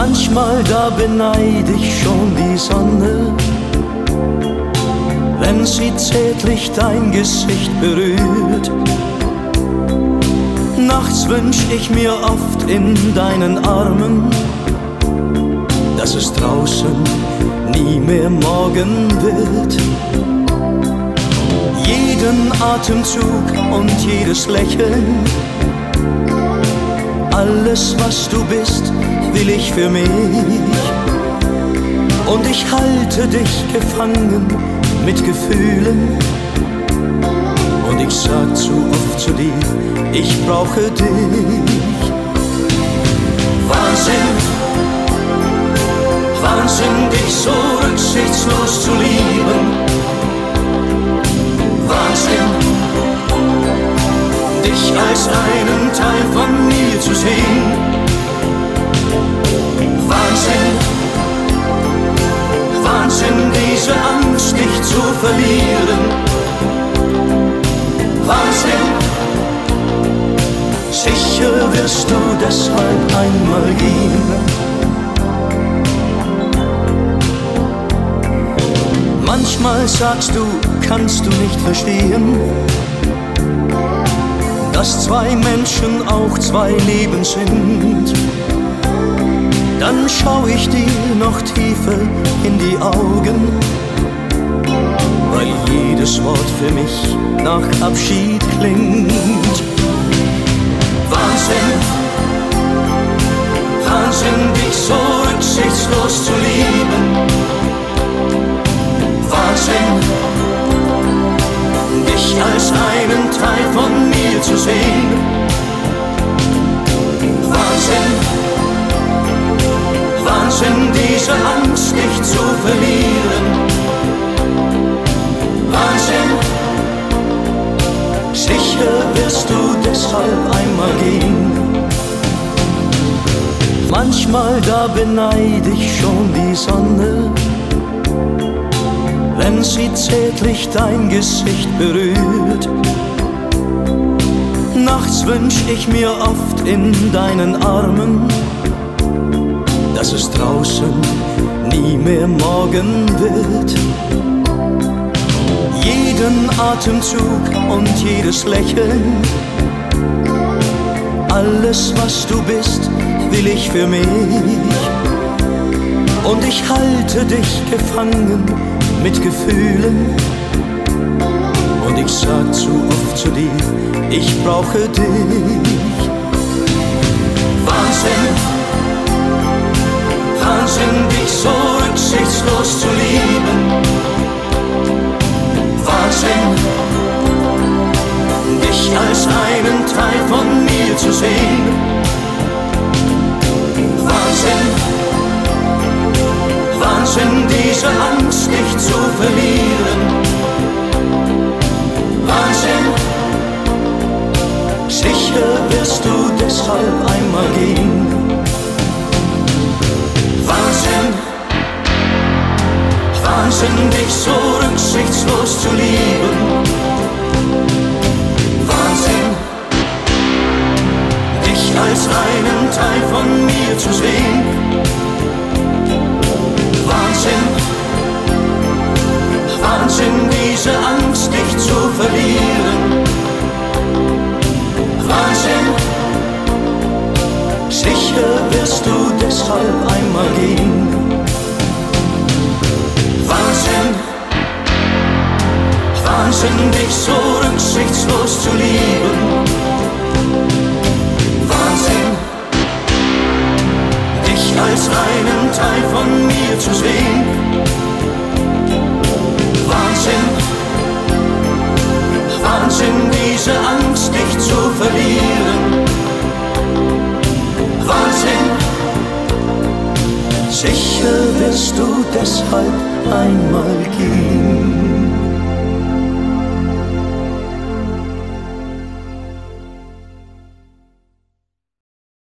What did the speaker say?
Manchmal da beneide ich schon die Sonne, wenn sie zärtlich dein Gesicht berührt. Nachts wünsch ich mir oft in deinen Armen, dass es draußen nie mehr morgen wird. Jeden Atemzug und jedes Lächeln, alles was du bist, will ich für mich. Und ich halte dich gefangen mit Gefühlen, und ich sag zu oft zu dir, ich brauche dich. Wahnsinn, Wahnsinn, dich so rücksichtslos zu lieben. Wahnsinn, dich als einen Teil von mir zu sehen. Wahnsinn, Wahnsinn, diese Angst, dich zu verlieren. Wahnsinn, sicher wirst du deshalb einmal gehen. Manchmal sagst du, kannst du nicht verstehen, dass zwei Menschen auch zwei Leben sind. Dann schau ich dir noch tiefer in die Augen, weil jedes Wort für mich nach Abschied klingt. Wahnsinn, Wahnsinn, dich so rücksichtslos zu lieben. Wahnsinn, dich als einen Teil von mir zu sehen. Wahnsinn, Wahnsinn, diese Angst, dich zu verlieren. Wahnsinn, sicher wirst du deshalb einmal gehen. Manchmal da beneide ich schon die Sonne, wenn sie zärtlich dein Gesicht berührt. Nachts wünsch ich mir oft in deinen Armen, dass es draußen nie mehr morgen wird. Jeden Atemzug und jedes Lächeln, alles was du bist, will ich für mich. Und ich halte dich gefangen mit Gefühlen, und ich sag zu oft zu dir, ich brauche dich. Wahnsinn, Wahnsinn, dich so rücksichtslos zu lieben. Wahnsinn, dich als einen Teil von mir zu sehen. Wahnsinn, Wahnsinn, diese Angst, dich zu verlieren. Wahnsinn, sicher wirst du deshalb einmal gehen. Wahnsinn, Wahnsinn, dich so rücksichtslos zu lieben. Wahnsinn, dich als einen Teil von mir zu sehen. Wahnsinn, Wahnsinn, diese Angst, dich zu verlieren. Wahnsinn, sicher wirst du deshalb einmal gehen. Wahnsinn, Wahnsinn, dich so rücksichtslos zu lieben. Wahnsinn, dich als einen Teil von mir zu sehen. Wahnsinn, Wahnsinn, diese Angst, dich zu verlieren. Wahnsinn, sicher wirst du deshalb einmal gehen.